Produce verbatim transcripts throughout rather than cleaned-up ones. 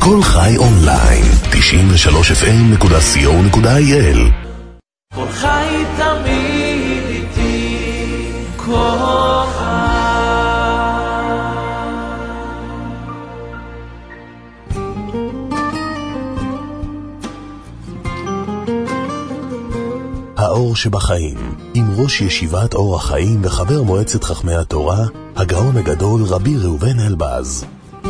כל חי אונליין, תשעים ושלוש אף אם נקודה סי או נקודה איי אל. כל חי תמיד איתי, כל חי. האור שבחיים, עם ראש ישיבת אור החיים וחבר מועצת חכמי התורה, הגאון הגדול רבי ראובן אלבז.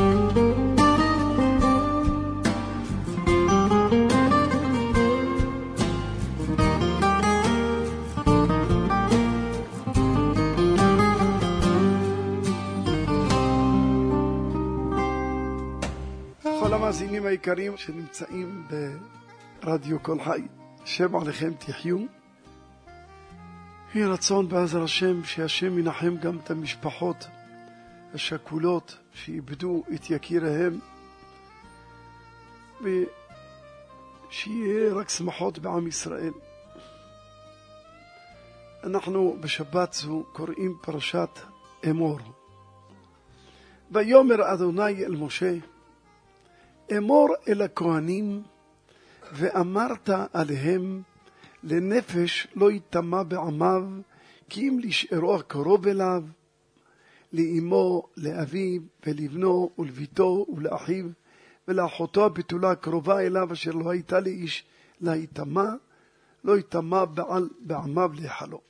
כל המאזינים היקרים שנמצאים ברדיו כל חי, שם עליכם תחיו. יהי רצון בעזר השם שהשם ינחם גם את המשפחות השכולות שאיבדו את יקיריהם, ושיהיה רק שמחות בעם ישראל. אנחנו בשבת זו קוראים פרשת אמור. ויאמר אדוני אל משה, אמור אל הכהנים ואמרת עליהם, לנפש לא יטמא בעמיו, כי אם לשארו הקרוב אליו, לאמו, לאביו ולבנו ולביתו ולאחיו ולאחותו הבתולה הקרובה אליו, אשר לא הייתה לאיש לה יטמא, לא יטמא בעל בעמיו להיכלו.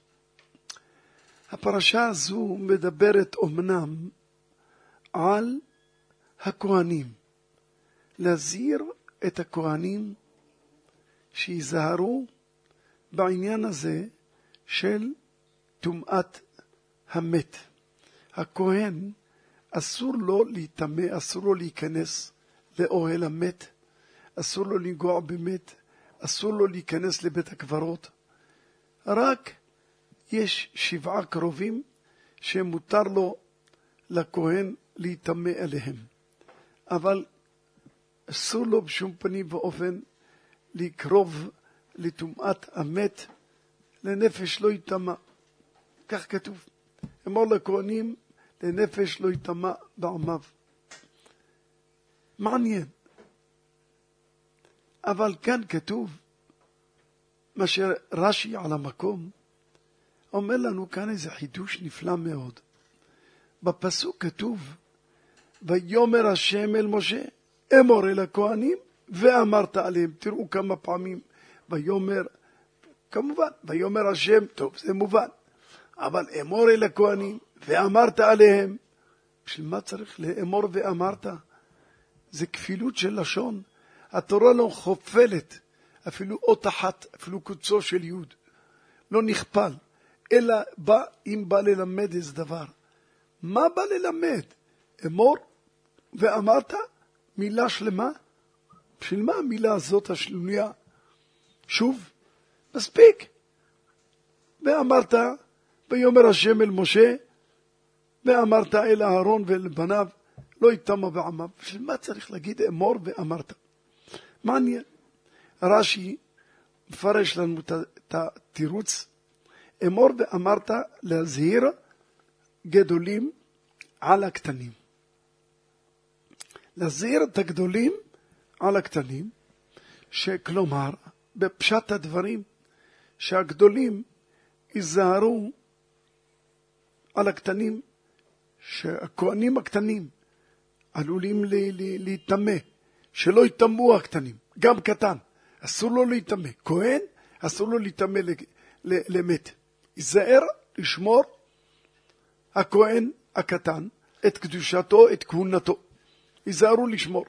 הפרשה הזו מדברת אומנם על הכהנים, להזהיר את הכהנים שיזהרו בעניין הזה של טומאת המת. הכהן אסור לו להיטמא, אסור לו להיכנס לאוהל המת, אסור לו לנגוע במת, אסור לו להיכנס לבית הקברות. רק יש שבעה קרובים שמותר לו לכהן להיטמא אליהם, אבל אסור לו בשום פנים ואופן לקרוב לטומאת המת, לנפש לא יטמא. כך כתוב, אמור לכהנים, לנפש לא יטמא בעמיו. מעניין. אבל כאן כתוב, מה שרש"י על המקום אומר לנו כאן איזה חידוש נפלא מאוד. בפסוק כתוב, ויאמר השם אל משה, אמור אל הכהנים ואמרת עליהם. תראו כמה פעמים ויאמר, כמובן ויאמר השם, טוב זה מובן, אבל אמור אל הכהנים ואמרת עליהם. בשביל מה צריך לאמור ואמרת? זה כפילות של לשון. התורה לא חופלת אפילו אות אחת, אפילו קוצו של יוד לא נכפל, אלא בא, אם בא ללמד איזה דבר. מה בא ללמד? אמור ואמרת, מילה שלמה. בשביל מה המילה הזאת השלויה? שוב, מספיק. ואמרת, ויאמר השם אל משה, ואמרת אל אהרון ואל בניו, לא יטמא בעמיו. בשביל מה צריך להגיד אמור ואמרת? מעניין. רש"י מפרש לנו את התירוץ, אמור ואמרת להזהיר גדולים על הקטנים. להזהיר את הגדולים על הקטנים, שכלומר, בפשט הדברים, שהגדולים ייזהרו על הקטנים, שהכהנים הקטנים עלולים להיטמא, שלא יטמאו הקטנים, גם קטן, אסור לו להיטמא. כהן, אסור לו להיטמא למת. ייזהר לשמור הכהן הקטן את קדושתו, את כהונתו. ייזהרו לשמור.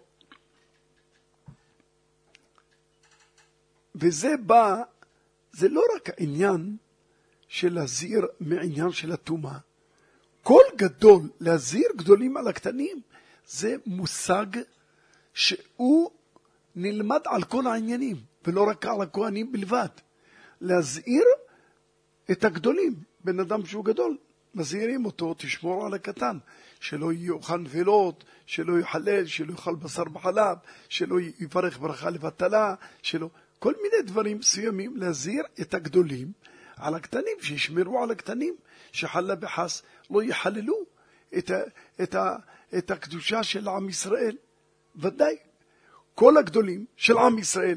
וזה בא, זה לא רק העניין של להזהיר מעניין של הטומאה. כל גדול, להזהיר גדולים על הקטנים, זה מושג שהוא נלמד על כל העניינים, ולא רק על הכהנים בלבד. להזהיר את הגדולים, בן אדם שהוא גדול, מזהירים אותו, תשמור על הקטן, שלא יאכל נבלות, שלא יחלל, שלא יאכל בשר בחלב, שלא יברך ברכה לבטלה, שלא... כל מיני דברים מסוימים, להזהיר את הגדולים על הקטנים, שישמרו על הקטנים, שחלה בחס לא יחללו את, ה, את, ה, את הקדושה של עם ישראל. ודאי, כל הגדולים של עם ישראל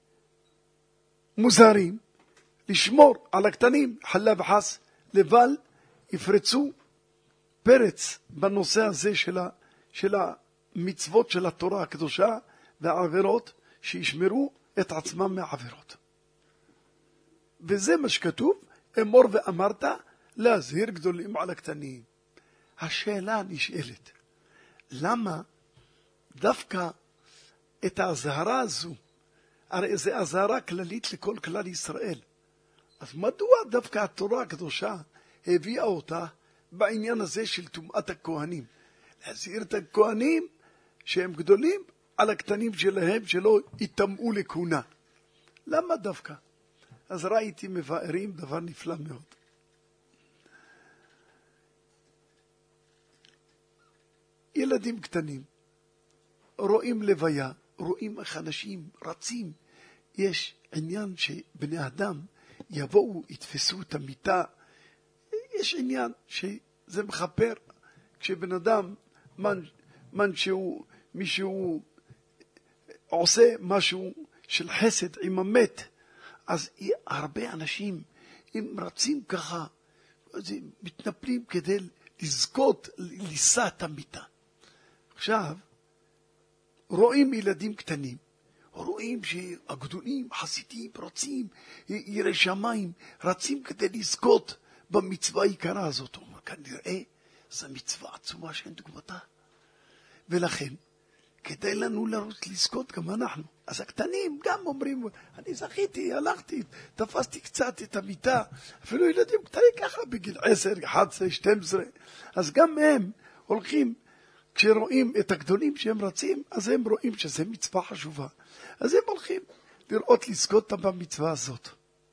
מוזהרים לשמור על הקטנים, חלה וחס, לבל יפרצו פרץ בנושא הזה של, ה, של המצוות של התורה הקדושה והעבירות, שישמרו את עצמם מהעבירות. וזה מה שכתוב, אמור ואמרת להזהיר גדולים על הקטנים. השאלה נשאלת, למה דווקא את ההזהרה הזו, הרי זו הזהרה כללית לכל כלל ישראל, אז מדוע דווקא התורה הקדושה הביאה אותה בעניין הזה של טומאת הכהנים? להזהיר את הכהנים שהם גדולים על הקטנים שלהם שלא יטמאו לכהונה. למה דווקא? אז ראיתי מבארים דבר נפלא מאוד. ילדים קטנים רואים לוויה, רואים איך אנשים רצים. יש עניין שבני אדם יבואו, יתפסו את המיטה. יש עניין שזה מחפר. כשבן אדם, מן, מן שהוא, מישהו עושה משהו של חסד עם המת, אז הרבה אנשים, הם רצים ככה, אז הם מתנפלים כדי לזכות, לישא את המיטה. עכשיו, רואים ילדים קטנים, רואים שהגדולים, חסידים, רצים, יראי שמיים, רצים כדי לזכות במצווה היקרה הזאת. אומר, כנראה, זו מצווה עצומה שאין דוגמתה. ולכן, כדאי לנו לרוץ לזכות גם אנחנו. אז הקטנים גם אומרים, אני זכיתי, הלכתי, תפסתי קצת את המיטה. אפילו ילדים קטנים ככה בגיל עשר, אחת עשרה, שתים עשרה. אז גם הם הולכים, כשרואים את הגדולים שהם רצים, אז הם רואים שזה מצווה חשובה. אז הם הולכים לראות לזכות במצווה הזאת.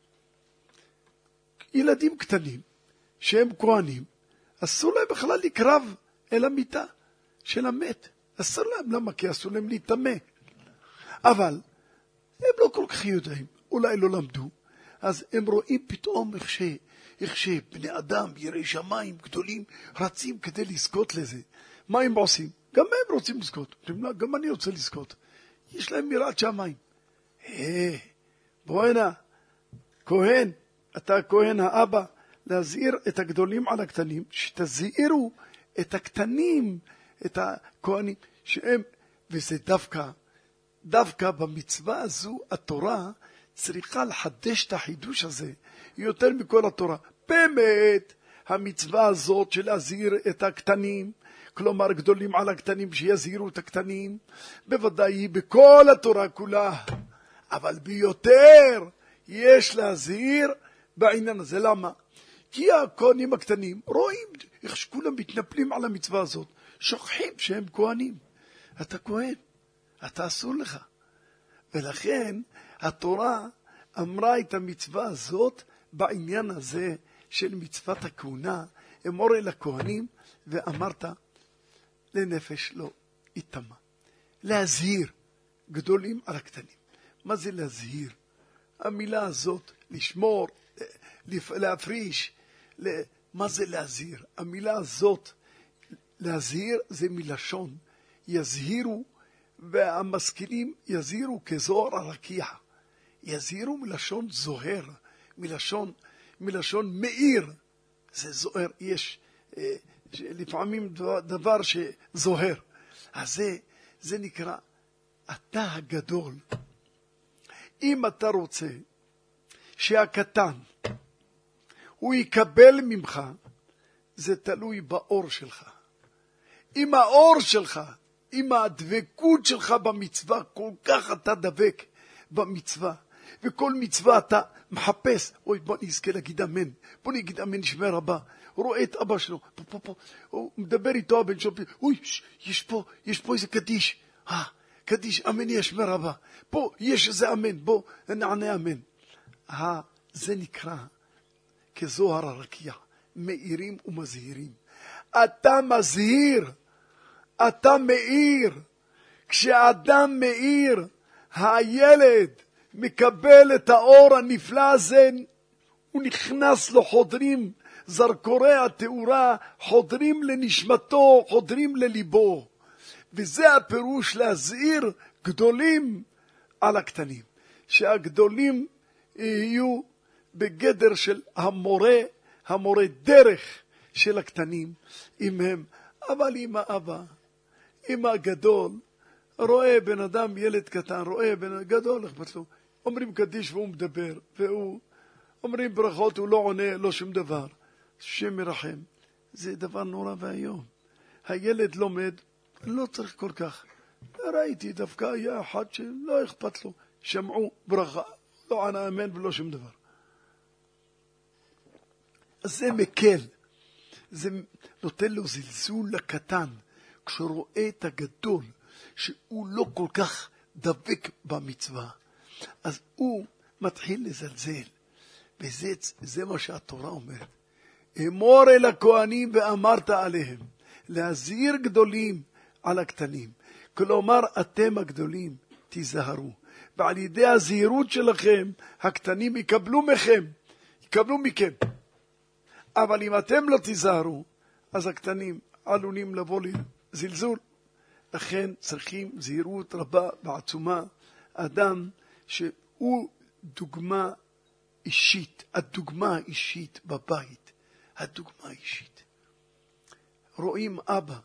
ילדים קטנים שהם כהנים, אסור להם בכלל לקרב אל המיטה של המת. אסור להם, למה? כי אסור להם להתאמה. אבל הם לא כל כך יודעים, אולי לא למדו, אז הם רואים פתאום איך, ש, איך שבני אדם, יראי שמיים גדולים, רצים כדי לזכות לזה. מה הם עושים? גם הם רוצים לזכות. גם אני רוצה לזכות. יש להם יראת שמיים. היי, בוא הנה, כהן, אתה כהן האבא, להזהיר את הגדולים על הקטנים, שתזהירו את הקטנים, את הכהנים, שהם, וזה דווקא, דווקא במצווה הזו, התורה צריכה לחדש את החידוש הזה, יותר מכל התורה. באמת, המצווה הזאת של להזהיר את הקטנים, כלומר גדולים על הקטנים שיזהירו את הקטנים, בוודאי היא בכל התורה כולה, אבל ביותר יש להזהיר בעניין הזה. למה? כי הכהנים הקטנים רואים איך שכולם מתנפלים על המצווה הזאת, שוכחים שהם כהנים. אתה כהן, אתה אסור לך. ולכן התורה אמרה את המצווה הזאת בעניין הזה של מצוות הכהונה, אמור אל הכהנים, ואמרת לנפש לא יטמא. להזהיר גדולים על הקטנים. מה זה להזהיר? המילה הזאת, לשמור, להפריש, מה זה להזהיר? המילה הזאת, להזהיר זה מלשון, יזהירו, והמשכילים יזהירו כזוהר הרקיע. יזהירו מלשון זוהר, מלשון, מלשון מאיר. זה זוהר, יש לפעמים דבר שזוהר. אז זה, זה נקרא, אתה הגדול. אם אתה רוצה שהקטן הוא יקבל ממך, זה תלוי באור שלך. אם האור שלך, אם הדבקות שלך במצווה, כל כך אתה דבק במצווה, וכל מצווה אתה מחפש, אוי בוא נזכה להגיד אמן, בוא נגיד אמן נשמע רבה, הוא רואה את אבא שלו, פה פה פה, הוא מדבר איתו הבן שלו, אוי יש פה, יש פה איזה קדיש, אה, קדיש אמן ישמע רבה, פה יש איזה אמן, בוא נענה אמן. אה, זה נקרא כזוהר הרקיע, מאירים ומזהירים. אתה מזהיר, אתה מאיר. כשאדם מאיר, הילד מקבל את האור הנפלא הזה, הוא נכנס לו, חודרים, זרקורי התאורה, חודרים לנשמתו, חודרים לליבו. וזה הפירוש להזהיר גדולים על הקטנים, שהגדולים יהיו בגדר של המורה, המורה דרך של הקטנים, אם הם, אבל אם האבא, אם הגדול, רואה בן אדם, ילד קטן, רואה בן אדם גדול, אכפת לו, אומרים קדיש והוא מדבר, והוא, אומרים ברכות, הוא לא עונה, לא שום דבר, שם מרחם, זה דבר נורא והיום. הילד לומד, לא צריך כל כך, ראיתי דווקא היה אחד שלא אכפת לו, שמעו ברכה, לא ענה אמן ולא שום דבר. אז זה מקל, זה נותן לו זלזול לקטן, כשרואה את הגדול, שהוא לא כל כך דבק במצווה, אז הוא מתחיל לזלזל, וזה זה מה שהתורה אומרת. אמור אל הכהנים ואמרת עליהם, להזהיר גדולים על הקטנים. כלומר, אתם הגדולים תיזהרו, ועל ידי הזהירות שלכם, הקטנים יקבלו מכם, יקבלו מכם. אבל אם אתם לא תיזהרו, אז הקטנים עלולים לבוא לזלזול. לכן צריכים זהירות רבה בעצומה. אדם שהוא דוגמה אישית, הדוגמה האישית בבית, הדוגמה האישית. רואים אבא,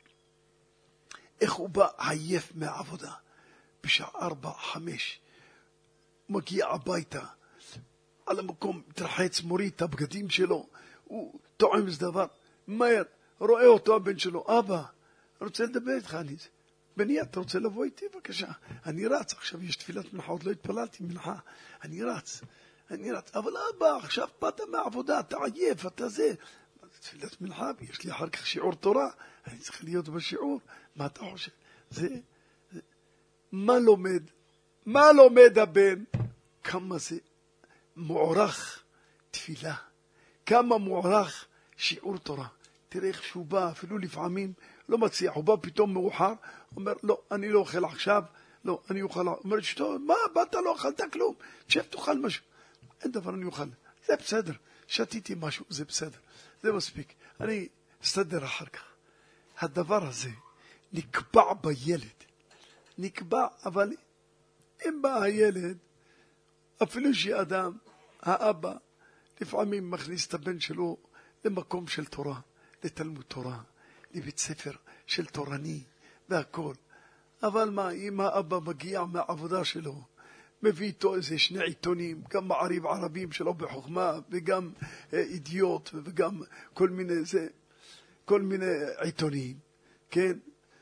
איך הוא בא עייף מהעבודה, בשעה ארבע, חמש, מגיע הביתה, על המקום מתרחץ, מוריד את הבגדים שלו, הוא טועם איזה דבר, מהר, רואה אותו הבן שלו, אבא, רוצה לדבר איתך, אני, בני, אתה רוצה לבוא איתי? בבקשה, אני רץ, עכשיו יש תפילת מנחה, עוד לא התפללתי מנחה, אני רץ, אני רץ, אבל אבא, עכשיו באת מהעבודה, אתה עייף, אתה זה, תפילת מנחה, יש לי אחר כך שיעור תורה, אני צריך להיות בשיעור, מה אתה חושב? זה, זה, מה לומד? מה לומד הבן? כמה זה מוערך תפילה, כמה מוערך שיעור תורה. תראה איך שהוא בא, אפילו לפעמים לא מציע, הוא בא פתאום מאוחר, אומר, לא, אני לא אוכל עכשיו, לא, אני אוכל, אומר, שתו, מה, באת, לא אכלת כלום, שב תאכל משהו. אין דבר, אני אוכל, זה בסדר, שתיתי משהו, זה בסדר, זה מספיק, אני אסתדר אחר כך. הדבר הזה נקבע בילד, נקבע, אבל אם בא הילד, אפילו שאדם, האבא, לפעמים מכניס את הבן שלו למקום של תורה, לתלמוד תורה, לבית ספר של תורני והכל. אבל מה, אם האבא מגיע מהעבודה שלו, מביא איתו איזה שני עיתונים, גם מעריב ערבים שלו בחוכמה, וגם אידיוט, וגם כל מיני זה, כל מיני עיתונים, כן?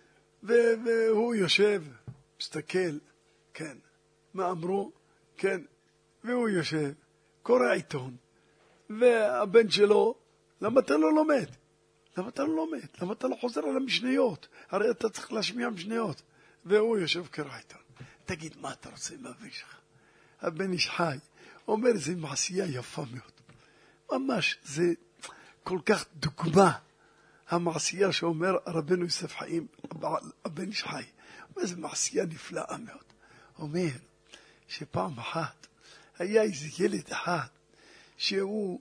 והוא יושב, מסתכל, כן, מה אמרו? כן, והוא יושב, קורא עיתון, והבן שלו, למה אתה לא לומד? למה אתה לא לומד? למה אתה לא חוזר על המשניות? הרי אתה צריך להשמיע משניות. והוא יושב קורא עיתון. תגיד, מה אתה רוצה מהבן שלך? הבן איש חי, אומר, זה מעשייה יפה מאוד. ממש, זה כל כך דוגמה, המעשייה שאומר רבנו יוסף חיים, הבן איש חי. אומר, זה מעשייה נפלאה מאוד. אומר, שפעם אחת, היה איזה ילד אחד, שהוא,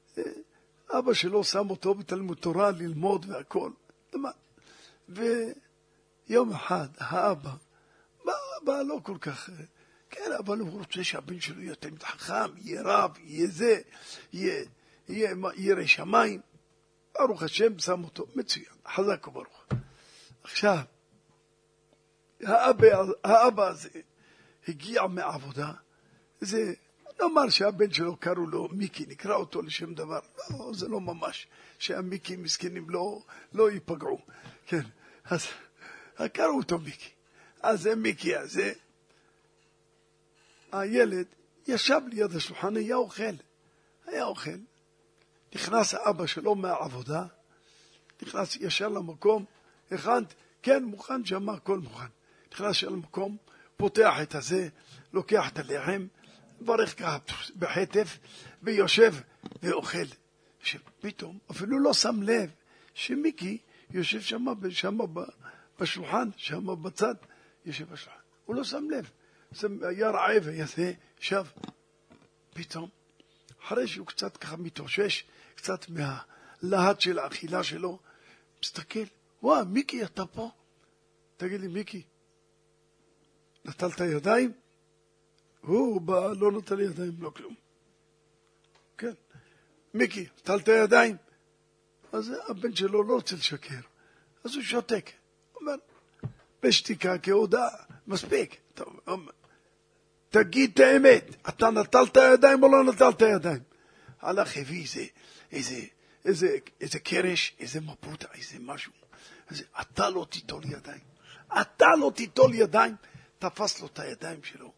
אבא שלו שם אותו בתלמוד תורה ללמוד והכל. ויום אחד, האבא, בא, בא לא כל כך, כן, אבל הוא רוצה שהבן שלו יהיה תלמיד חכם, יהיה רב, יהיה זה, יהיה, יהיה, ירא שמיים. ברוך השם, שם אותו, מצוין, חזק וברוך. עכשיו, האבא, האבא הזה הגיע מעבודה, זה, נאמר שהבן שלו קראו לו מיקי, נקרא אותו לשם דבר, לא, זה לא ממש, שהמיקי מסכנים לא, לא ייפגעו, כן, אז קראו אותו מיקי, אז זה מיקי הזה, הילד ישב ליד השולחן, היה אוכל, היה אוכל, נכנס האבא שלו מהעבודה, נכנס ישר למקום, הכנת, כן, מוכן, שמע, הכל מוכן, נכנס ישר למקום, פותח את הזה, לוקח את הלחם, ברך ככה בחטף, ויושב ואוכל. שפתאום, אפילו לא שם לב, שמיקי יושב שם, שם בשולחן, שם בצד, יושב בשולחן. הוא לא שם לב. היה רעב, היה זה, שב. פתאום, אחרי שהוא קצת ככה מתאושש, קצת מהלהט של האכילה שלו, מסתכל, וואה, מיקי, אתה פה? תגיד לי, מיקי, נטלת ידיים? הוא בא, לא נטל ידיים, לא כלום. כן. מיקי, נטלת ידיים? אז הבן שלו לא רוצה לשקר. אז הוא שותק. הוא אומר, בשתיקה כהודעה, מספיק. טוב, תגיד את האמת, אתה נטלת ידיים או לא נטלת ידיים? הלך הביא איזה, איזה, איזה, איזה קרש, איזה מפוטה, איזה משהו. אז אתה לא תיטול ידיים. אתה לא תיטול ידיים. תפס לו את הידיים שלו.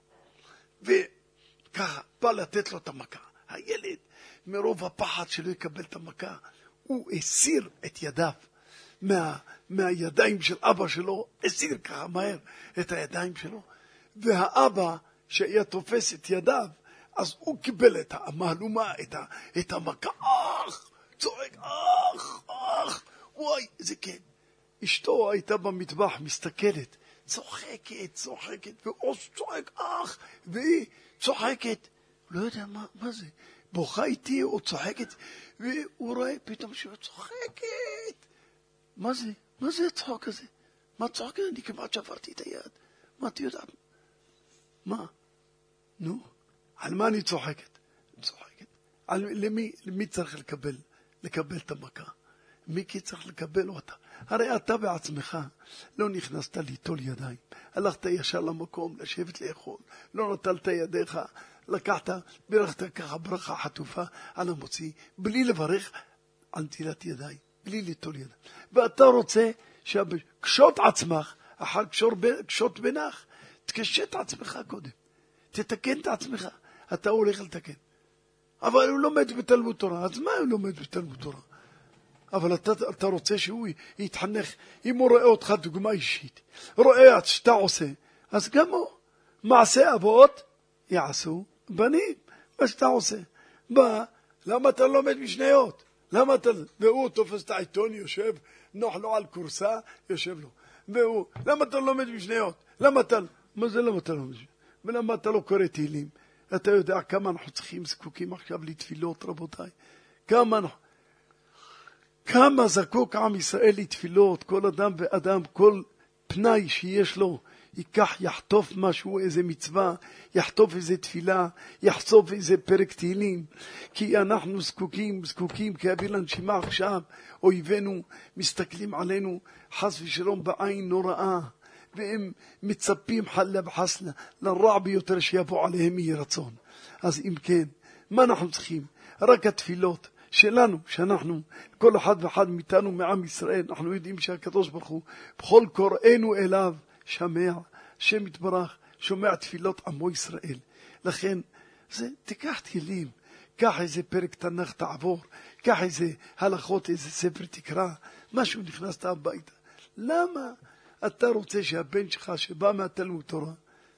וככה, בא לתת לו את המכה. הילד, מרוב הפחד שלא יקבל את המכה, הוא הסיר את ידיו מה, מהידיים של אבא שלו, הסיר ככה מהר את הידיים שלו. והאבא שהיה תופס את ידיו, אז הוא קיבל את המהלומה, את, ה, את המכה. אך, צועק, אך, אך, וואי, איזה כן. אשתו הייתה במטבח, מסתכלת, צוחקת, צוחקת, והוא צועק, אך, והיא צוחקת. לא יודע מה, מה זה, בוכה איתי או צוחקת, והוא רואה פתאום שהיא צוחקת. מה זה? מה זה הצחוק הזה? מה צוחקת? אני כמעט שברתי את היד. מה אתה יודעת? מה? נו, על מה אני צוחקת? צוחקת. על, למי, למי צריך לקבל, לקבל את המכה? מי כי צריך לקבל אותה? הרי אתה בעצמך לא נכנסת ליטול ידיים. הלכת ישר למקום, לשבת לאכול. לא נטלת ידיך, לקחת, ברכת ככה ברכה חטופה על המוציא, בלי לברך על נטילת ידיים, בלי ליטול ידיים. ואתה רוצה שקשות עצמך, אחר קשות בנך, תקשט עצמך קודם. תתקן את עצמך. אתה הולך לתקן. אבל הוא לומד בתלמוד תורה. אז מה הוא לומד בתלמוד תורה? אבל אתה, אתה רוצה שהוא יתחנך. אם הוא רואה אותך דוגמה אישית, רואה שאתה עושה, אז גם הוא. מעשה אבות יעשו בנים. מה שאתה עושה. בא, למה אתה לומד משניות? למה אתה... והוא תופס את העיתון, יושב, נוח לו על קורסה, יושב לו. והוא, למה אתה לומד משניות? למה אתה... מה זה למה אתה לומד? ולמה אתה לא קורא תהילים? אתה יודע כמה אנחנו צריכים זקוקים עכשיו לתפילות, רבותיי. כמה אנחנו... כמה זקוק עם ישראל לתפילות, כל אדם ואדם, כל פנאי שיש לו, ייקח, יחטוף משהו, איזה מצווה, יחטוף איזה תפילה, יחצוף איזה פרק תהילים, כי אנחנו זקוקים, זקוקים, כאוויר לנשימה עכשיו, אויבינו מסתכלים עלינו, חס ושלום בעין נוראה, והם מצפים חלה וחסלה, לרע ביותר שיבוא עליהם יהיה רצון. אז אם כן, מה אנחנו צריכים? רק התפילות שלנו, שאנחנו, כל אחד ואחד מאיתנו מעם ישראל, אנחנו יודעים שהקדוש ברוך הוא, בכל קוראינו אליו, שמע, שם יתברך, שומע תפילות עמו ישראל. לכן, זה, תיקח תהילים, קח איזה פרק תנ"ך תעבור, קח איזה הלכות, איזה ספר תקרא, משהו נכנסת הביתה. למה אתה רוצה שהבן שלך שבא מהתלמוד תורה,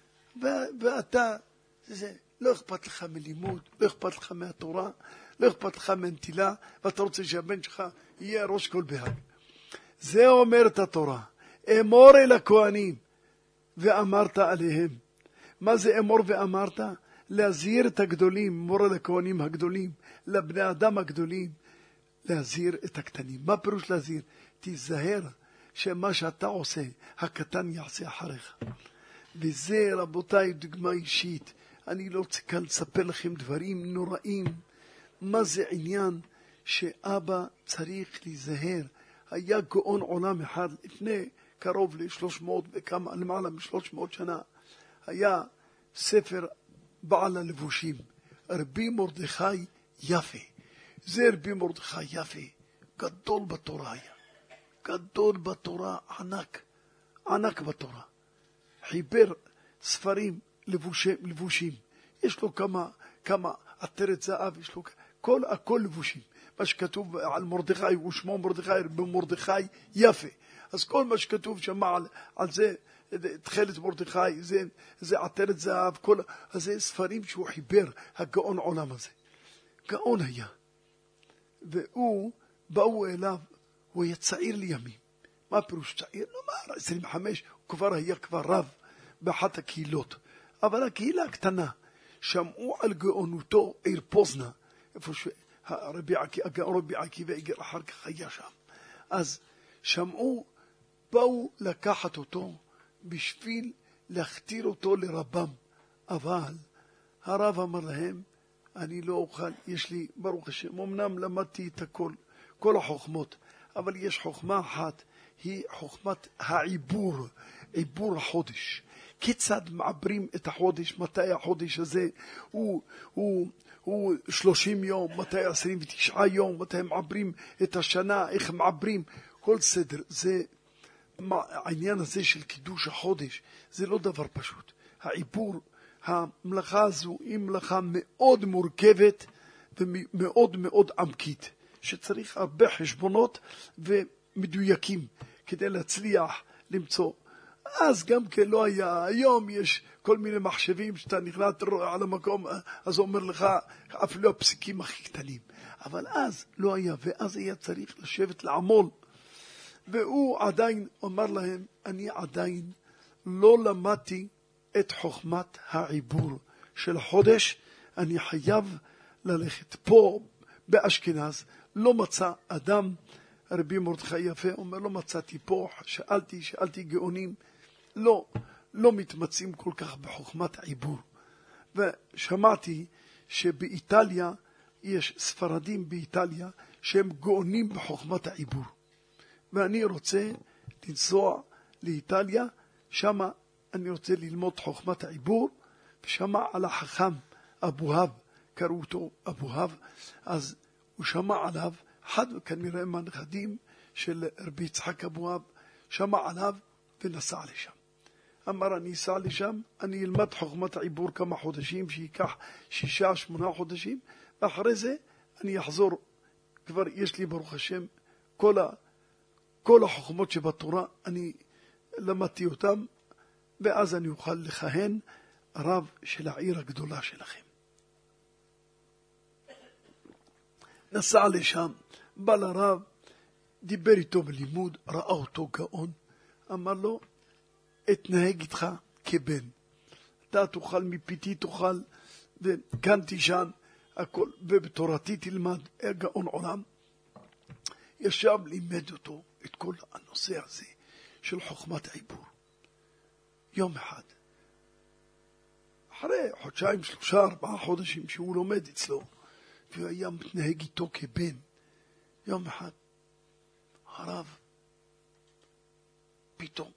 ואתה, זה, לא אכפת לך מלימוד, לא אכפת לך מהתורה, לא אכפת לך מנטילה, ואתה רוצה שהבן שלך יהיה ראש כל בהג. זה אומרת התורה, אמור אל הכהנים, ואמרת עליהם. מה זה אמור ואמרת? להזהיר את הגדולים, אמור אל הכהנים הגדולים, לבני אדם הגדולים, להזהיר את הקטנים. מה פירוש להזהיר? תיזהר שמה שאתה עושה, הקטן יעשה אחריך. וזה, רבותיי, דוגמה אישית. אני לא רוצה כאן לספר לכם דברים נוראים. מה זה עניין שאבא צריך להיזהר? היה גאון עולם אחד לפני קרוב ל-שלוש מאות וכמה, למעלה מ-שלוש מאות שנה. היה ספר בעל הלבושים, רבי מרדכי יפה. זה רבי מרדכי יפה, גדול בתורה היה. גדול בתורה, ענק, ענק בתורה. חיבר ספרים לבושים, לבושים. יש לו כמה, כמה עטרת זהב, יש לו כל, הכל לבושים. מה שכתוב על מרדכי, הוא שמו מרדכי, רבי מרדכי יפה. אז כל מה שכתוב שם על, על זה, תחילת מרדכי, זה, זה עטרת זהב, כל, אז זה ספרים שהוא חיבר, הגאון עולם הזה. גאון היה. והוא, באו אליו, הוא היה צעיר לימים. מה פירוש צעיר? לא מה, עשרים וחמש, הוא כבר היה כבר רב באחת הקהילות. אבל הקהילה הקטנה, שמעו על גאונותו עיר פוזנה, איפה שהרבי עקיבא איגר אחר כך היה שם. אז שמעו, באו לקחת אותו בשביל להכתיר אותו לרבם. אבל הרב אמר להם, אני לא אוכל, יש לי, ברוך השם, אמנם למדתי את הכל, כל החוכמות, אבל יש חוכמה אחת, היא חוכמת העיבור, עיבור החודש. כיצד מעברים את החודש, מתי החודש הזה הוא, הוא, הוא שלושים יום, מתי עשרים ותשעה יום, מתי מעברים את השנה, איך מעברים, כל סדר. זה, העניין הזה של קידוש החודש, זה לא דבר פשוט. העיבור, המלאכה הזו היא מלאכה מאוד מורכבת ומאוד מאוד עמקית, שצריך הרבה חשבונות ומדויקים כדי להצליח למצוא. אז גם כן לא היה, היום יש כל מיני מחשבים שאתה נכנס על המקום, אז אומר לך אפילו הפסיקים הכי קטנים. אבל אז לא היה, ואז היה צריך לשבת לעמול. והוא עדיין אומר להם, אני עדיין לא למדתי את חוכמת העיבור של החודש, אני חייב ללכת. פה באשכנז לא מצא אדם, רבי מרדכי יפה אומר, לא מצאתי פה, שאלתי, שאלתי גאונים, לא, לא מתמצאים כל כך בחוכמת העיבור. ושמעתי שבאיטליה, יש ספרדים באיטליה, שהם גאונים בחוכמת העיבור. ואני רוצה לנסוע לאיטליה, שמה אני רוצה ללמוד חוכמת העיבור, ושמע על החכם אבוהב, קראו אותו אבוהב, אז הוא שמע עליו, אחד כנראה מהנכדים של רבי יצחק אבוהב, שמע עליו ונסע לשם. אמר, אני אסע לשם, אני אלמד חוכמת העיבור כמה חודשים, שיקח שישה, שמונה חודשים, ואחרי זה אני אחזור, כבר יש לי ברוך השם, כל, ה, כל החוכמות שבתורה, אני למדתי אותם, ואז אני אוכל לכהן רב של העיר הגדולה שלכם. נסע לשם, בא לרב, דיבר איתו בלימוד, ראה אותו גאון, אמר לו, אתנהג איתך כבן. אתה תאכל מפיתי תאכל, וכאן תישן, הכל, ובתורתי תלמד, גאון עולם. ישב לימד אותו את כל הנושא הזה של חוכמת העיבור. יום אחד, אחרי חודשיים, שלושה, ארבעה חודשים שהוא לומד אצלו, והוא היה מתנהג איתו כבן, יום אחד, הרב, פתאום,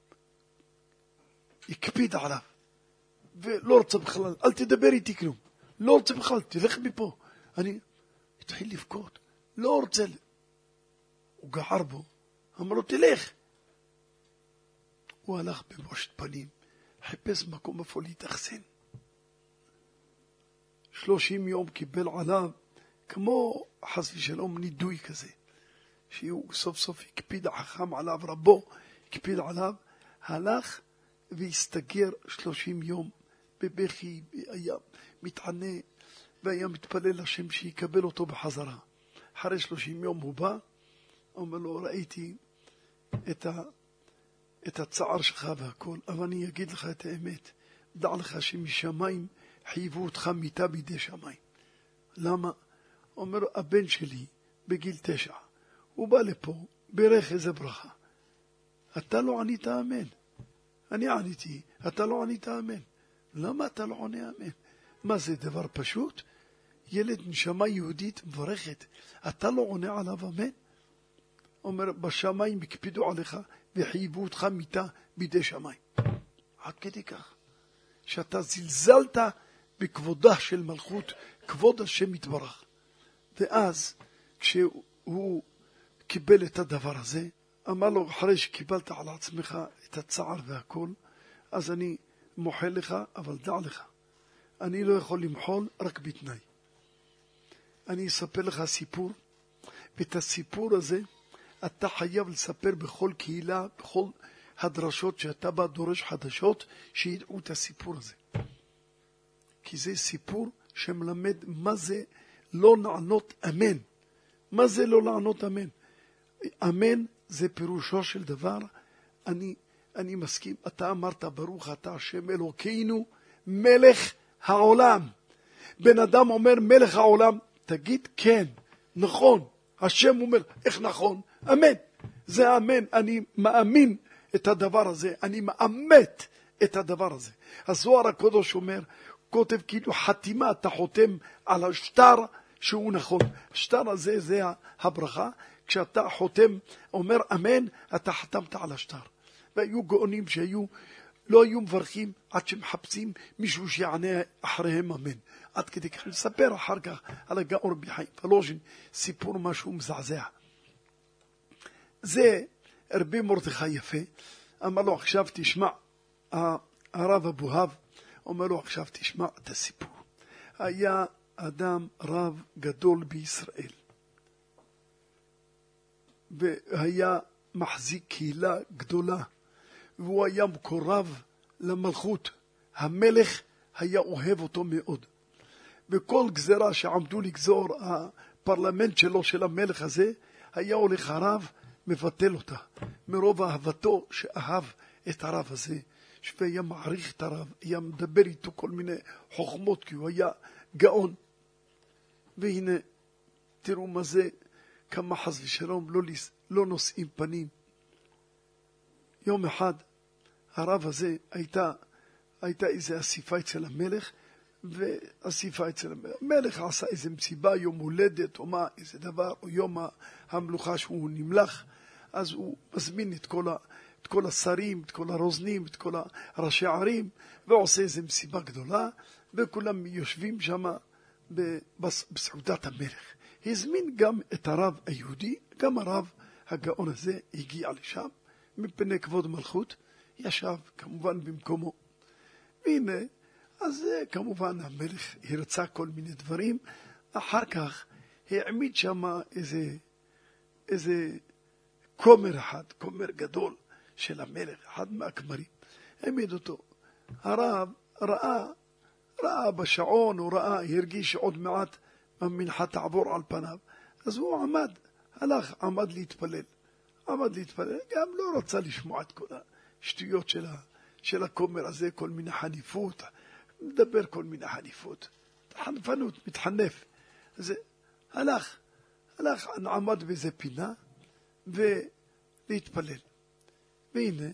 הקפיד עליו, ולא רוצה בכלל, אל תדבר איתי כלום, לא רוצה בכלל, תלך מפה. אני התחיל לבכות, לא רוצה, הוא גער בו, אמר לו, תלך. הוא הלך בבושת פנים, חיפש מקום איפה להתאכסן. שלושים יום קיבל עליו, כמו חס ושלום נידוי כזה, שהוא סוף סוף הקפיד החכם עליו, רבו הקפיד עליו, הלך והסתגר שלושים יום בבכי, היה מתענה והיה מתפלל לשם שיקבל אותו בחזרה. אחרי שלושים יום הוא בא, אומר לו, ראיתי את ה... את הצער שלך והכל, אבל אני אגיד לך את האמת, דע לך שמשמיים חייבו אותך מיטה בידי שמיים. למה? אומר, הבן שלי בגיל תשע, הוא בא לפה, ברך איזה ברכה. אתה לא ענית אמן. אני עניתי, אתה לא ענית אמן. למה אתה לא עונה אמן? מה זה דבר פשוט? ילד נשמה יהודית מברכת, אתה לא עונה עליו אמן? אומר, בשמיים הקפידו עליך, וחייבו אותך מיטה בידי שמיים. עד כדי כך, שאתה זלזלת בכבודה של מלכות, כבוד השם יתברך. ואז, כשהוא קיבל את הדבר הזה, אמר לו, אחרי שקיבלת על עצמך את הצער והכל, אז אני מוחל לך, אבל דע לך, אני לא יכול למחול רק בתנאי. אני אספר לך סיפור, ואת הסיפור הזה, אתה חייב לספר בכל קהילה, בכל הדרשות שאתה בא דורש חדשות, שידעו את הסיפור הזה. כי זה סיפור שמלמד מה זה לא לענות אמן. מה זה לא לענות אמן? אמן זה פירושו של דבר, אני, אני מסכים, אתה אמרת ברוך אתה השם אלוקינו, מלך העולם. בן אדם אומר מלך העולם, תגיד כן, נכון, השם אומר, איך נכון? אמן. זה אמן, אני מאמין את הדבר הזה, אני מאמת את הדבר הזה. הזוהר הקדוש אומר, כותב כאילו חתימה, אתה חותם על השטר שהוא נכון. השטר הזה זה הברכה, כשאתה חותם, אומר אמן, אתה חתמת על השטר. והיו גאונים שהיו, לא היו מברכים עד שמחפשים מישהו שיענה אחריהם אמן. עד כדי כך נספר אחר כך על הגאון רבי חיים ולוז'ין, סיפור משהו מזעזע. זה רבי מרדכי יפה, אמר לו עכשיו תשמע, הרב אבוהב, אומר לו עכשיו תשמע את הסיפור. היה אדם רב גדול בישראל, והיה מחזיק קהילה גדולה, והוא היה מקורב למלכות. המלך היה אוהב אותו מאוד, וכל גזרה שעמדו לגזור הפרלמנט שלו, של המלך הזה, היה הולך הרב מבטל אותה, מרוב אהבתו שאהב את הרב הזה, והיה מעריך את הרב, היה מדבר איתו כל מיני חוכמות, כי הוא היה גאון. והנה, תראו מה זה, כמה חס ושלום לא, לא נושאים פנים. יום אחד, הרב הזה הייתה, הייתה איזו אסיפה אצל המלך, ואסיפה אצל המלך. המלך עשה איזו מסיבה, יום הולדת, או מה, איזה דבר, או יום המלוכה שהוא נמלך, אז הוא מזמין את כל ה... את כל השרים, את כל הרוזנים, את כל הראשי הערים, ועושה איזו מסיבה גדולה, וכולם יושבים שם בסעודת המלך. הזמין גם את הרב היהודי, גם הרב הגאון הזה הגיע לשם, מפני כבוד מלכות, ישב כמובן במקומו. והנה, אז כמובן המלך הרצה כל מיני דברים, אחר כך העמיד שם איזה, איזה כומר אחד, כומר גדול, של המלך, אחד מהכמרים, העמיד אותו. הרב ראה, ראה בשעון, הוא ראה, הרגיש שעוד מעט המנחה תעבור על פניו, אז הוא עמד, הלך, עמד להתפלל, עמד להתפלל, גם לא רצה לשמוע את כל השטויות של, ה, של הכומר הזה, כל מיני חניפות, מדבר כל מיני חניפות, חנפנות, מתחנף. אז הלך, הלך, עמד באיזה פינה, ולהתפלל. והנה,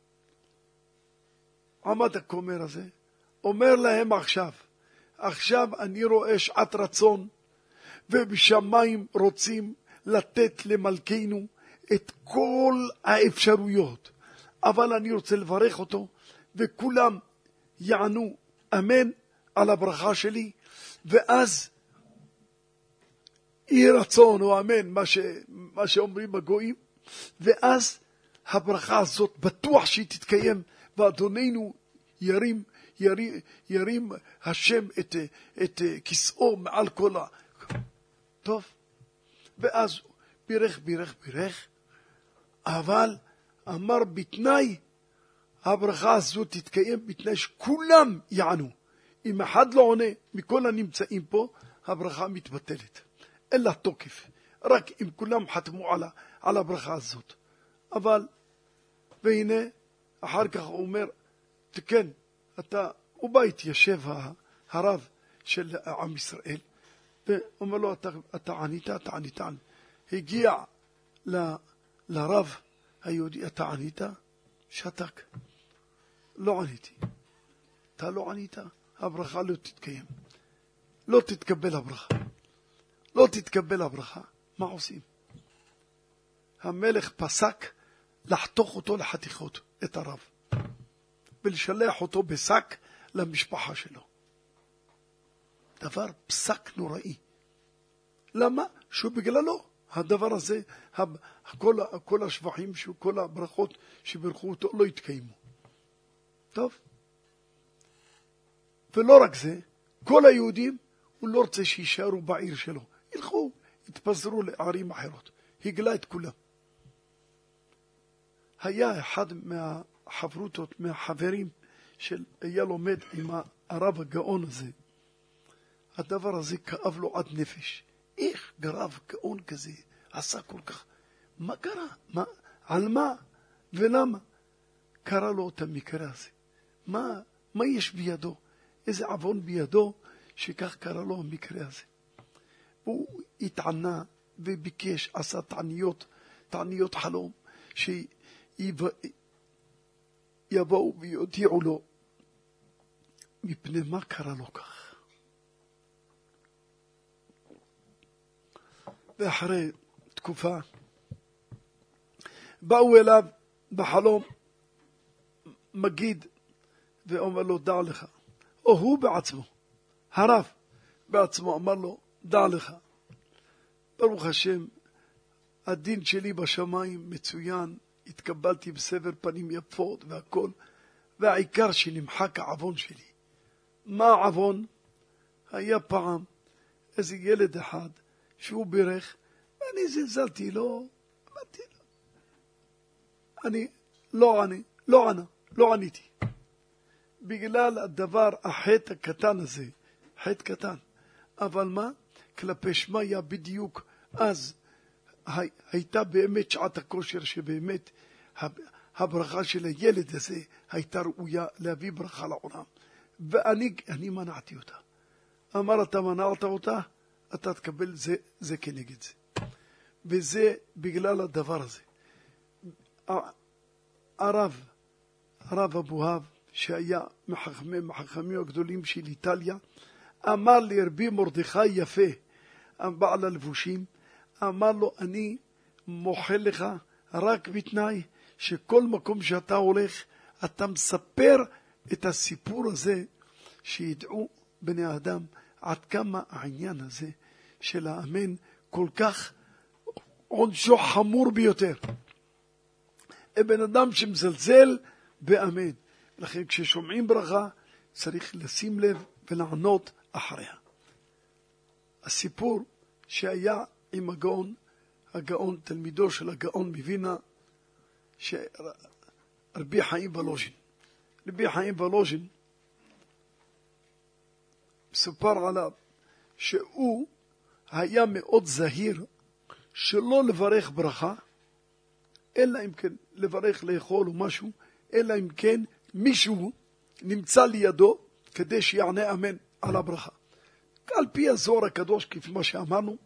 עמד הכומר הזה, אומר להם עכשיו, עכשיו אני רואה שעת רצון, ובשמיים רוצים לתת למלכנו את כל האפשרויות, אבל אני רוצה לברך אותו, וכולם יענו אמן על הברכה שלי, ואז יהי רצון או אמן, מה, ש, מה שאומרים הגויים, ואז הברכה הזאת בטוח שהיא תתקיים, ואדוננו ירים, ירים, ירים השם את, את כיסאו מעל כל ה... טוב, ואז בירך, בירך, בירך, אבל אמר בתנאי, הברכה הזאת תתקיים בתנאי שכולם יענו. אם אחד לא עונה מכל הנמצאים פה, הברכה מתבטלת. אין לה תוקף, רק אם כולם חתמו על, על הברכה הזאת. אבל, והנה, אחר כך הוא אומר, תקן, אתה, הוא בא התיישב הרב של עם ישראל, ואומר לו, אתה, אתה ענית, אתה ענית, הגיע ל, לרב היהודי, אתה ענית, שתק, לא עניתי. אתה לא ענית, הברכה לא תתקיים, לא תתקבל הברכה, לא תתקבל הברכה. מה עושים? המלך פסק לחתוך אותו לחתיכות, את הרב, ולשלח אותו בשק למשפחה שלו. דבר פסק נוראי. למה? שהוא בגללו הדבר הזה, כל, כל השבחים, כל הברכות שברכו אותו לא התקיימו. טוב. ולא רק זה, כל היהודים, הוא לא רוצה שישארו בעיר שלו. ילכו, התפזרו לערים אחרות. הגלה את כולם. היה אחד מהחברותות, מהחברים של היה לומד עם הרב הגאון הזה. הדבר הזה כאב לו עד נפש. איך גרב גאון כזה עשה כל כך? מה קרה? מה? על מה? ולמה? קרה לו את המקרה הזה. מה, מה יש בידו? איזה עוון בידו שכך קרה לו המקרה הזה? הוא התענה וביקש, עשה תעניות, תעניות חלום, יבואו ויודיעו לו, מפני מה קרה לו כך. ואחרי תקופה, באו אליו בחלום מגיד, ואומר לו, דע לך, או הוא בעצמו, הרב בעצמו אמר לו, דע לך, ברוך השם, הדין שלי בשמיים מצוין, התקבלתי בסבר פנים יפות והכל, והעיקר שנמחק העוון שלי. מה העוון? היה פעם איזה ילד אחד שהוא בירך, ואני זלזלתי לו, אמרתי לו, אני לא עני, לא ענה, לא עניתי. בגלל הדבר, החטא הקטן הזה, חטא קטן. אבל מה? כלפי שמיה בדיוק אז הייתה באמת שעת הכושר, שבאמת הברכה של הילד הזה הייתה ראויה להביא ברכה לעולם. ואני אני מנעתי אותה. אמר, אתה מנעת אותה, אתה תקבל זה, זה כנגד זה. וזה בגלל הדבר הזה. הרב, הרב אבוהב, שהיה מחכמי, מחכמים הגדולים של איטליה, אמר לרבי מרדכי יפה, בעל הלבושים, אמר לו, אני מוחל לך רק בתנאי שכל מקום שאתה הולך, אתה מספר את הסיפור הזה, שידעו בני האדם עד כמה העניין הזה של האמן כל כך עונשו חמור ביותר. בן אדם שמזלזל באמן. לכן כששומעים ברכה צריך לשים לב ולענות אחריה. הסיפור שהיה עם הגאון, הגאון תלמידו של הגאון מווינה, רבי חיים ולוז'ין. רבי חיים ולוז'ין מסופר עליו שהוא היה מאוד זהיר שלא לברך ברכה, אלא אם כן לברך לאכול או משהו, אלא אם כן מישהו נמצא לידו כדי שיענה אמן על הברכה. על פי הזוהר הקדוש, כפי מה שאמרנו,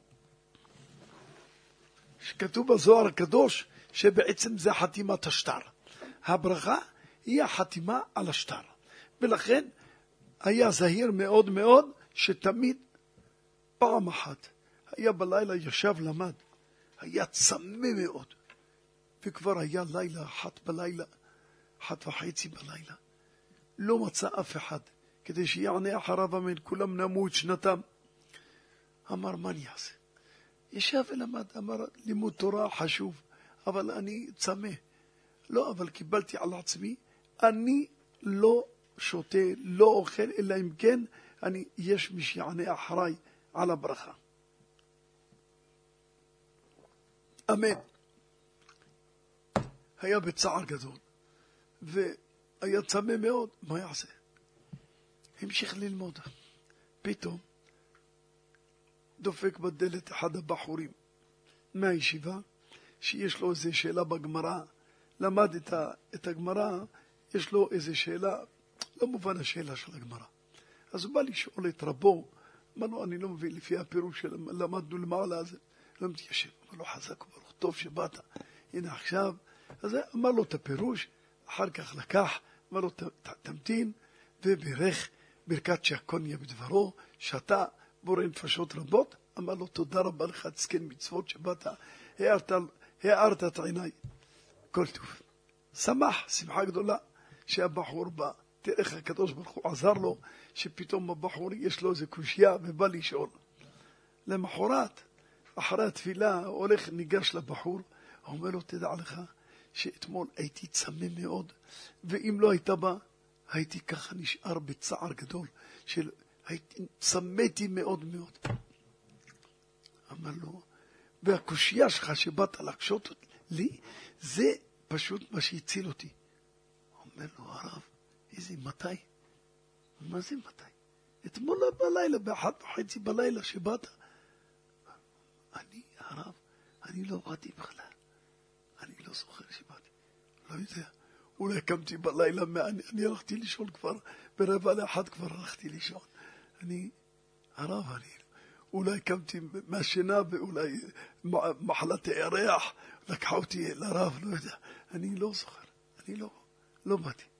שכתוב בזוהר הקדוש שבעצם זה חתימת השטר. הברכה היא החתימה על השטר. ולכן היה זהיר מאוד מאוד, שתמיד פעם אחת היה בלילה ישב למד, היה צמא מאוד, וכבר היה לילה אחת בלילה, אחת וחצי בלילה, לא מצא אף אחד כדי שיענה אחריו אמן, כולם נמו את שנתם. אמר, מה אני אעשה? ישב ולמד, אמר, לימוד תורה חשוב, אבל אני צמא. לא, אבל קיבלתי על עצמי, אני לא שותה, לא אוכל, אלא אם כן אני, יש מי שיענה אחריי על הברכה. אמן. היה בצער גדול, והיה צמא מאוד, מה יעשה? המשיך ללמוד. פתאום דופק בדלת אחד הבחורים מהישיבה, שיש לו איזו שאלה בגמרא, למד את, ה, את הגמרא, יש לו איזו שאלה, לא מובן השאלה של הגמרא. אז הוא בא לשאול את רבו, אמר לו, אני לא מבין, לפי הפירוש שלמדנו למעלה הזה, לא מתיישב. אמר לו, חזק וברוך, טוב שבאת, הנה עכשיו. אז אמר לו את הפירוש, אחר כך לקח, אמר לו, תמתין, וברך ברכת שהקוניה בדברו, שאתה בורא נפשות רבות. אמר לו, תודה רבה לך, תזכן מצוות שבאת, הערת, הערת את עיניי. כל טוב. שמח, שמחה גדולה, שהבחור בא. תראה איך הקדוש ברוך הוא עזר לו, שפתאום הבחור יש לו איזה קושיה ובא לשאול. למחרת, אחרי התפילה, הולך ניגש לבחור, אומר לו, תדע לך, שאתמול הייתי צמא מאוד, ואם לא הייתה בא, הייתי ככה נשאר בצער גדול, של הייתי צמאתי מאוד מאוד. אמר לו, והקושיה שלך שבאת להקשות לי, זה פשוט מה שהציל אותי. אומר לו, הרב, איזה מתי? מה זה מתי? אתמול בלילה, באחת וחצי בלילה שבאת. אני, הרב, אני לא באתי בכלל. אני לא זוכר שבאתי. לא יודע. אולי קמתי בלילה, אני, אני הלכתי לישון כבר, ברבע לאחד כבר הלכתי לישון. אני, הרב, אני, אולי קמתי מהשינה, ואולי מחלת הירח, לקחה אותי לרב, לא יודע. אני לא זוכר. אני לא, לא באתי.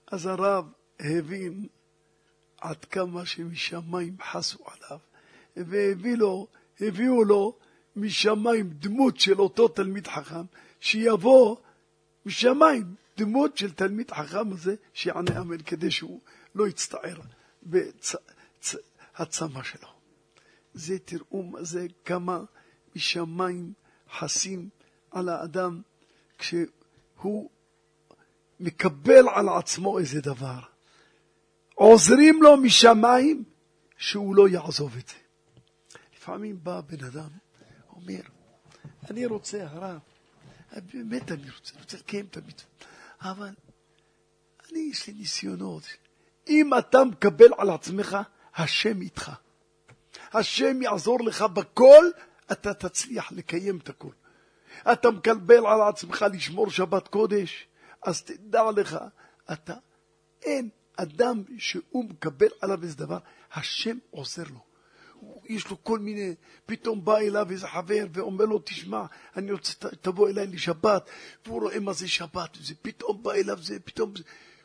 אז הרב הבין עד כמה שמשמיים חסו עליו, והביא לו, הביאו לו משמיים דמות של אותו תלמיד חכם, שיבוא משמיים דמות של תלמיד חכם הזה, שיענה אמן, כדי שהוא לא יצטער בהצמה שלו. זה תראו זה כמה משמיים חסים על האדם, כשהוא מקבל על עצמו איזה דבר. עוזרים לו משמיים שהוא לא יעזוב את זה. לפעמים בא בן אדם, אומר, אני רוצה הרב, באמת אני רוצה, אני רוצה לקיים את המצווה, אבל אני יש לי ניסיונות. אם אתה מקבל על עצמך, השם איתך. השם יעזור לך בכל, אתה תצליח לקיים את הכל. אתה מקבל על עצמך לשמור שבת קודש, אז תדע לך, אתה, אין אדם שהוא מקבל עליו איזה דבר, השם עוזר לו. יש לו כל מיני, פתאום בא אליו איזה חבר ואומר לו, תשמע, אני רוצה, תבוא אליי לשבת, והוא רואה מה זה שבת, וזה פתאום בא אליו, זה פתאום, זה,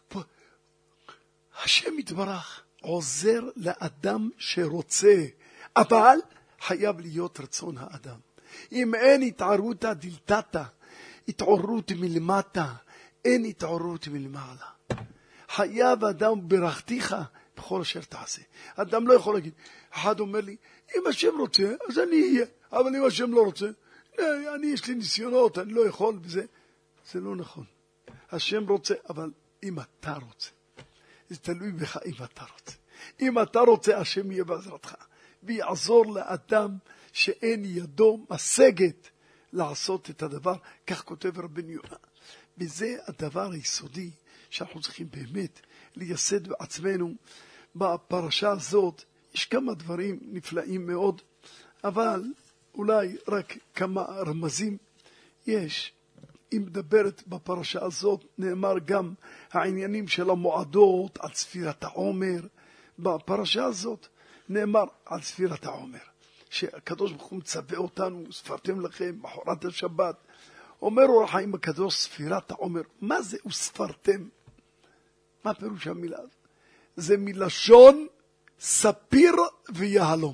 השם יתברך עוזר לאדם שרוצה, אבל חייב להיות רצון האדם. אם אין התערותא דלתתא, התעוררות מלמטה, אין התעוררות מלמעלה. חייב אדם ברכתיך בכל אשר תעשה. אדם לא יכול להגיד, אחד אומר לי, אם השם רוצה, אז אני אהיה, אבל אם השם לא רוצה, אני יש לי ניסיונות, אני לא יכול, וזה, זה לא נכון. השם רוצה, אבל אם אתה רוצה, זה תלוי בך אם אתה רוצה. אם אתה רוצה, השם יהיה בעזרתך, ויעזור לאדם שאין ידו משגת לעשות את הדבר, כך כותב רבנו יונה. וזה הדבר היסודי שאנחנו צריכים באמת לייסד בעצמנו. בפרשה הזאת יש כמה דברים נפלאים מאוד, אבל אולי רק כמה רמזים יש. אם מדברת בפרשה הזאת, נאמר גם העניינים של המועדות על ספירת העומר. בפרשה הזאת נאמר על ספירת העומר, שהקדוש ברוך הוא מצווה אותנו, ספרתם לכם מחרת השבת. אומר אור החיים הקדוש, ספירת העומר, מה זה וספרתם? מה פירוש המילה הזאת? זה מלשון ספיר ויהלום.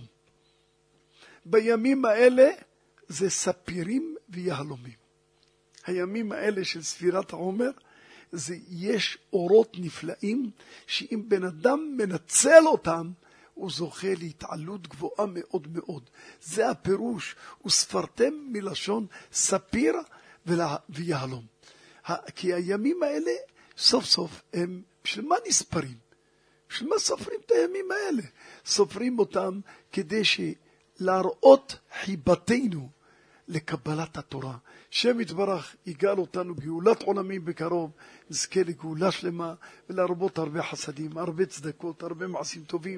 בימים האלה זה ספירים ויהלומים. הימים האלה של ספירת העומר, זה יש אורות נפלאים, שאם בן אדם מנצל אותם, הוא זוכה להתעלות גבוהה מאוד מאוד. זה הפירוש, וספרתם מלשון ספיר ויהלום. כי הימים האלה סוף סוף הם, בשביל מה נספרים? בשביל מה סופרים את הימים האלה? סופרים אותם כדי להראות חיבתנו לקבלת התורה. שם יתברך יגאל אותנו גאולת עולמים בקרוב, נזכה לגאולה שלמה ולהרבות הרבה חסדים, הרבה צדקות, הרבה מעשים טובים.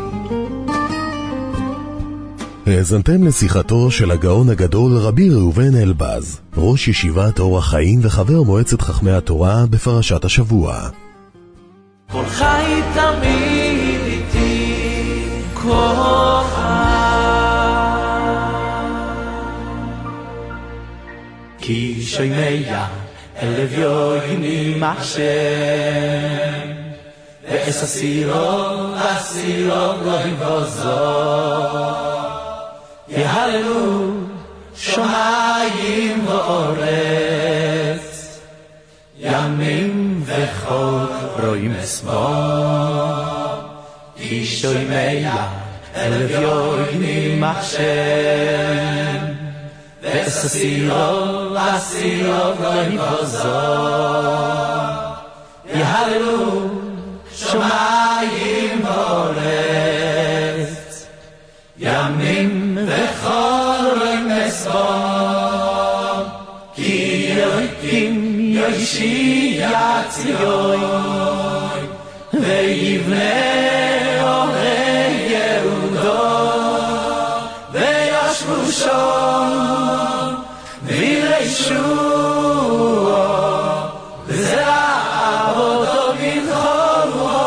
האזנתם לשיחתו של הגאון הגדול רבי ראובן אלבז, ראש ישיבת אור החיים וחבר מועצת חכמי התורה בפרשת השבוע. כל חי תמיד איתי, כל חי כי שומע אל אביוני מחשם ואס הסירו הסירו לא יבוזו יהללו שמיים ואורץ ימים וחול רואים אסבו כי שומע אל אביוני מחשם ואס הסירו הסירו לא יבוזו יהללו שמיים ואורץ ימים וחול רואים אסבו כי אלוקים יושיע ציון ויבנה אוהל יהודו וישבו שם וירשו וזרע אבותו בנחלו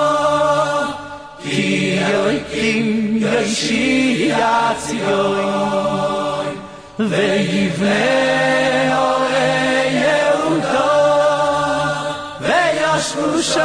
כי אלוקים יושיע ציון ויבנה אוהל יהודו וישבו שם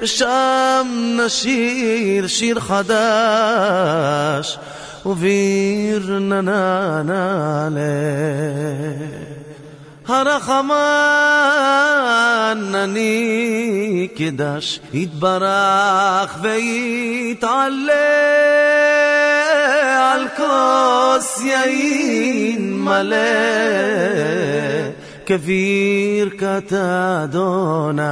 ושם נשיר שיר חדש וביר נעלה הרחמן אני קדש יתברך ויתעלה על כוס יין מלא כברכת אדוני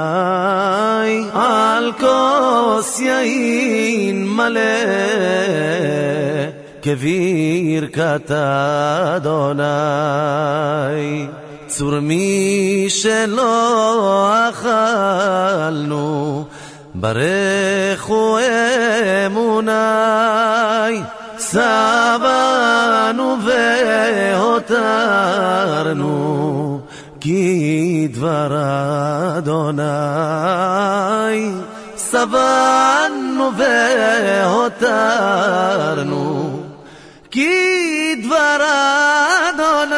על כוס יין מלא כברכת אדוני צור מי שלא אכלנו ברכו אמוני סבנו והותרנו כי דבר אדוני סבנו והותרנו כי דבר אדוני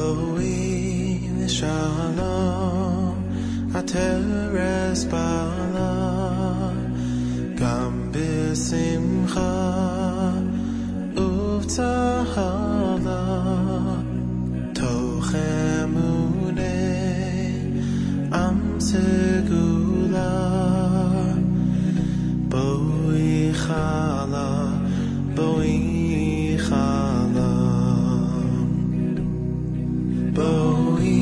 Boi v'shalom ateres bala gam b'simcha uv'tzahala toch emunei am segula boi chala boi chala boi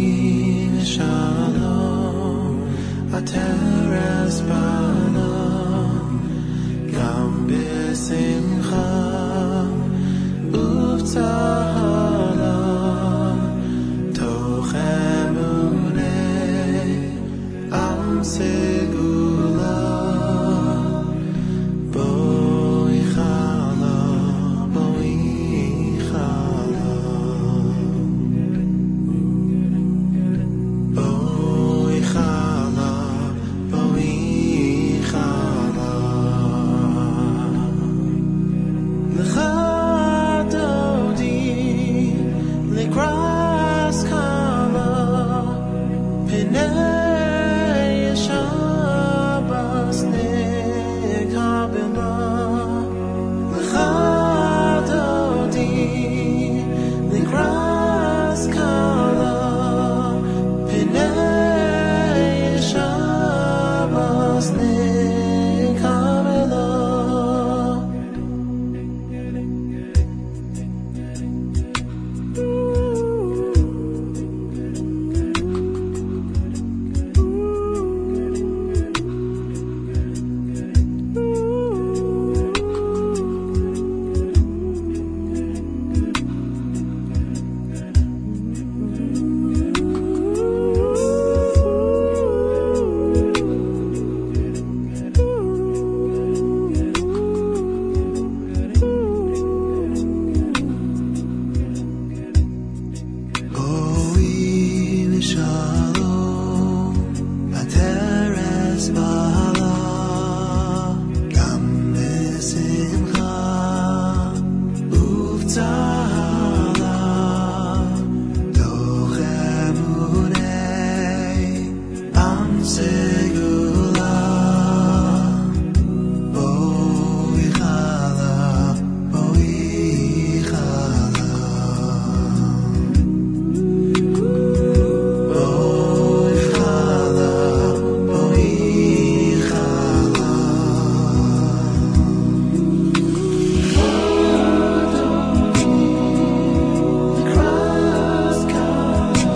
v'shalom ateres bala gam b'simcha uv'tzahala toch emunei am segula boi chala boi chala boi chala boi chala lecha dodi likras kala pinei Shabbos nekabela lecha dodi likras kala pinei Shabbos nekabela boi v'shalom ateres bala gam b'simcha uv'tzahala toch emunei am segula boi chala boi chala boi chala boi chala likras kala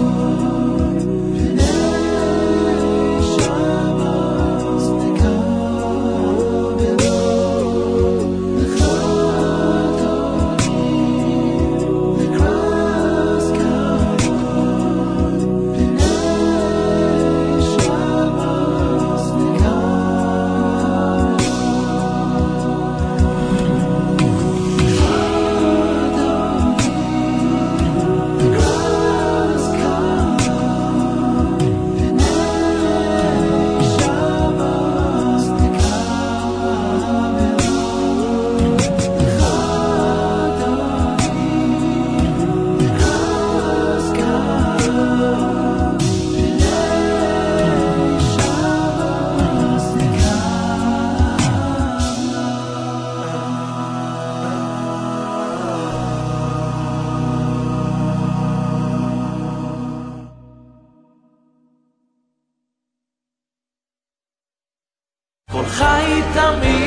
pinei Shabbos nekabela lecha dodi likras kala pinei Shabbos nekabela likras kala pinei Shabbos nekabela lecha dodi likras kala pinei Shabbos כל חי תמיד